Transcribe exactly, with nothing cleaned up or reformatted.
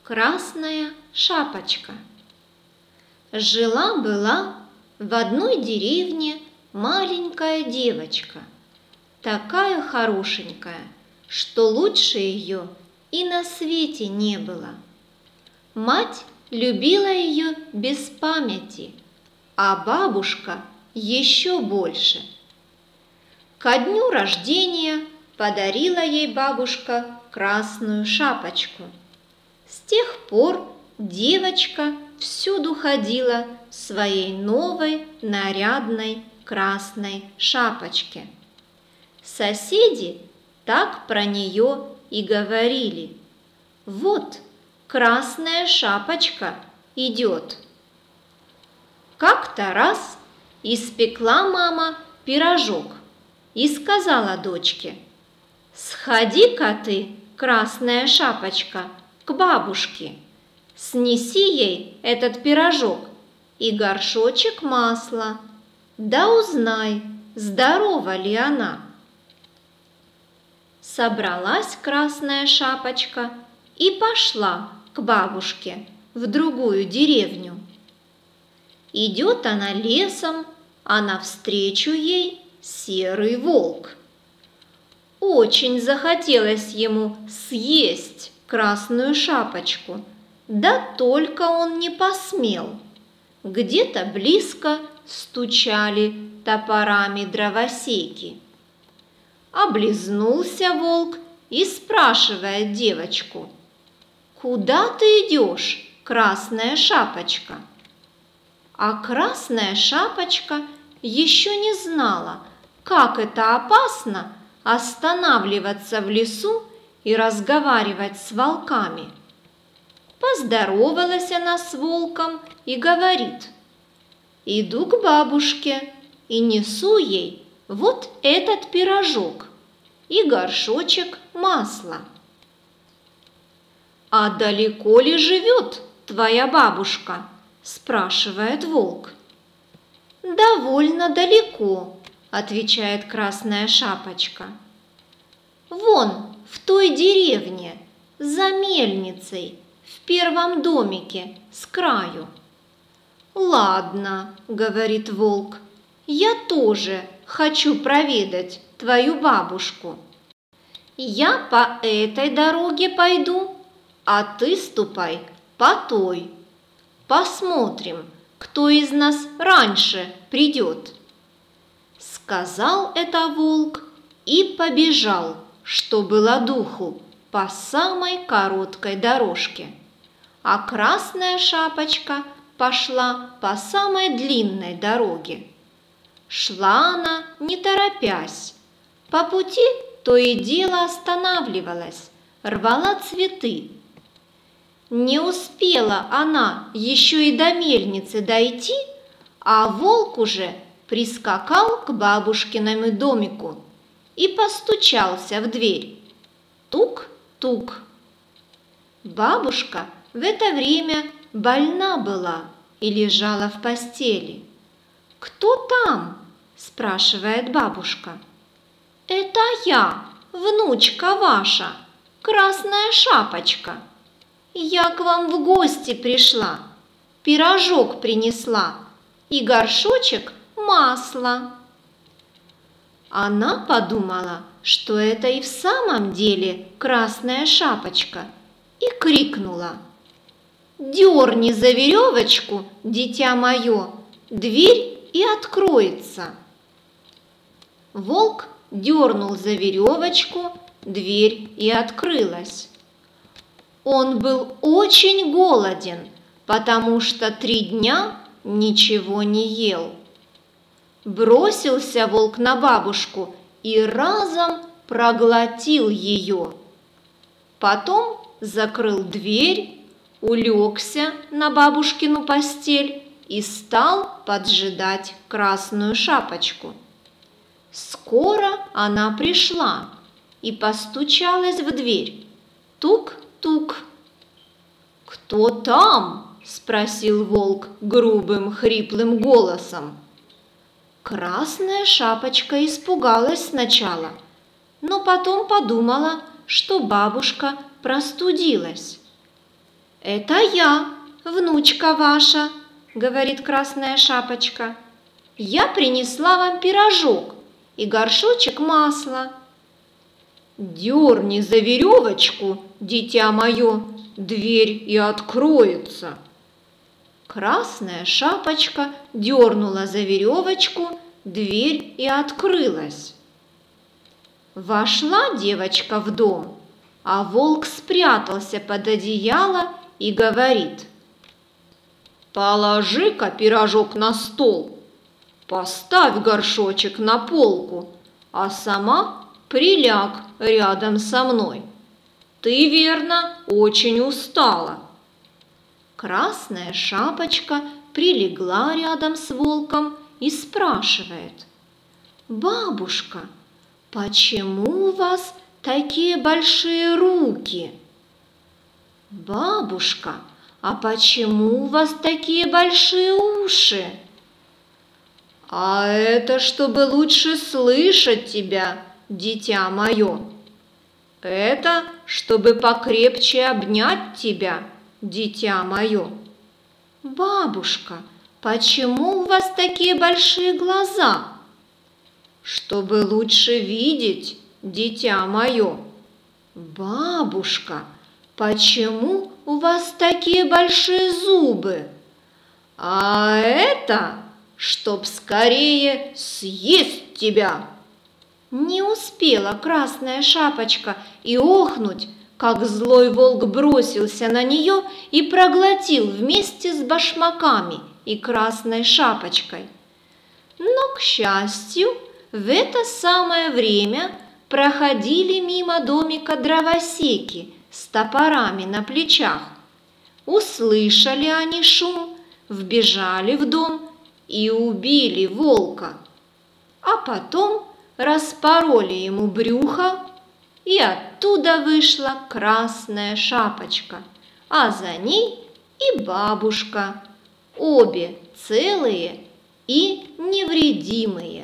Красная шапочка. Жила-была в одной деревне маленькая девочка, такая хорошенькая, что лучше ее и на свете не было. Мать любила ее без памяти, а бабушка еще больше. Ко дню рождения подарила ей бабушка красную шапочку. С тех пор девочка всюду ходила в своей новой нарядной красной шапочке. Соседи так про нее и говорили: «Вот красная шапочка идет». Как-то раз испекла мама пирожок и сказала дочке: «Сходи-ка ты, красная шапочка, к бабушке, снеси ей этот пирожок и горшочек масла, да узнай, здорова ли она». Собралась красная шапочка и пошла к бабушке в другую деревню. Идет она лесом, а навстречу ей серый волк. Очень захотелось ему съесть красную шапочку, да только он не посмел. Где-то близко стучали топорами дровосеки. Облизнулся волк и спрашивает девочку: «Куда ты идешь, красная шапочка?» А красная шапочка еще не знала, как это опасно останавливаться в лесу и разговаривать с волками. Поздоровалась она с волком и говорит: «Иду к бабушке и несу ей вот этот пирожок и горшочек масла». «А далеко ли живет твоя бабушка?» – спрашивает волк. «Довольно далеко», – отвечает красная шапочка. «Вон в той деревне, за мельницей, в первом домике с краю». «Ладно», – говорит волк, – «я тоже хочу проведать твою бабушку. Я по этой дороге пойду, а ты ступай по той. Посмотрим, кто из нас раньше придет». Сказал это волк и побежал, что было духу, по самой короткой дорожке. А красная шапочка пошла по самой длинной дороге. Шла она, не торопясь. По пути то и дело останавливалась, рвала цветы. Не успела она еще и до мельницы дойти, а волк уже прискакал к бабушкиному домику и постучался в дверь. Тук-тук. Бабушка в это время больна была и лежала в постели. «Кто там?» – спрашивает бабушка. «Это я, внучка ваша, красная шапочка. Я к вам в гости пришла, пирожок принесла и горшочек масла». Она подумала, что это и в самом деле красная шапочка, и крикнула: «Дерни за веревочку, дитя мое, дверь и откроется». Волк дернул за веревочку, дверь и открылась. Он был очень голоден, потому что три дня ничего не ел. Бросился волк на бабушку и разом проглотил ее. Потом закрыл дверь, улегся на бабушкину постель и стал поджидать красную шапочку. Скоро она пришла и постучалась в дверь. Тук-тук. «Кто там?» – спросил волк грубым хриплым голосом. Красная шапочка испугалась сначала, но потом подумала, что бабушка простудилась. «Это я, внучка ваша», – говорит Красная Шапочка. «Я принесла вам пирожок и горшочек масла». «Дерни за веревочку, дитя мое, дверь и откроется». Красная Шапочка дернула за веревочку, дверь и открылась. Вошла девочка в дом, а волк спрятался под одеяло и говорит: «Положи-ка пирожок на стол, поставь горшочек на полку, а сама приляг рядом со мной. Ты, верно, очень устала». Красная Шапочка прилегла рядом с волком и спрашивает: «Бабушка, почему у вас такие большие руки?» «Бабушка, а почему у вас такие большие уши?» «А это чтобы лучше слышать тебя, дитя мое. Это чтобы покрепче обнять тебя, дитя мое». «Бабушка, почему у вас такие большие глаза?» «Чтобы лучше видеть, дитя мое». «Бабушка, почему у вас такие большие зубы?» «А это, чтоб скорее съесть тебя». Не успела Красная Шапочка и охнуть, как злой волк бросился на нее и проглотил вместе с башмаками и Красной Шапочкой. Но, к счастью, в это самое время проходили мимо домика дровосеки с топорами на плечах. Услышали они шум, вбежали в дом и убили волка, а потом распороли ему брюхо, и оттуда вышла Красная Шапочка, а за ней и бабушка, обе целые и невредимые.